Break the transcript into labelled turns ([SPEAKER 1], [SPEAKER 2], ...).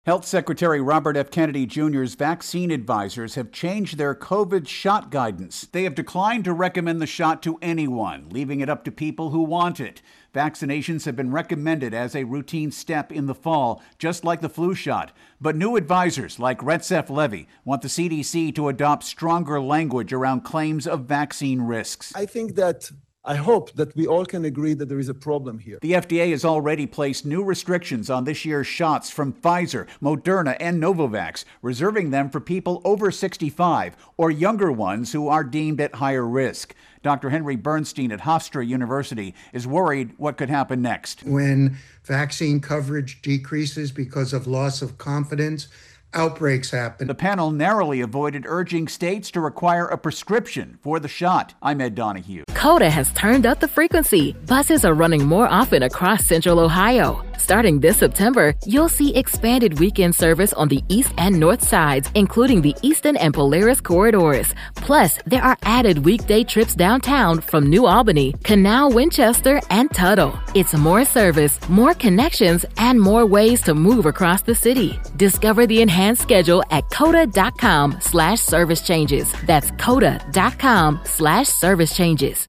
[SPEAKER 1] Health Secretary Robert F. Kennedy Jr.'s vaccine advisors have changed their COVID shot guidance. They have declined to recommend the shot to anyone, leaving it up to people who want it. Vaccinations have been recommended as a routine step in the fall, just like the flu shot. But new advisors like Retsef Levy want the CDC to adopt stronger language around claims of vaccine risks.
[SPEAKER 2] I hope that we all can agree that there is a problem here.
[SPEAKER 1] The FDA has already placed new restrictions on this year's shots from Pfizer, Moderna, and Novavax, reserving them for people over 65 or younger ones who are deemed at higher risk. Dr. Henry Bernstein at Hofstra University is worried what could happen next.
[SPEAKER 3] When vaccine coverage decreases because of loss of confidence, outbreaks happen.
[SPEAKER 1] The panel narrowly avoided urging states to require a prescription for the shot. I'm Ed Donahue.
[SPEAKER 4] Coda has turned up the frequency. Buses are running more often across Central Ohio. Starting this September, you'll see expanded weekend service on the east and north sides, including the Eastern and Polaris corridors. Plus, there are added weekday trips downtown from New Albany, Canal, Winchester, and Tuttle. It's more service, more connections, and more ways to move across the city. Discover the enhanced schedule at coda.com/service changes. That's coda.com/service changes.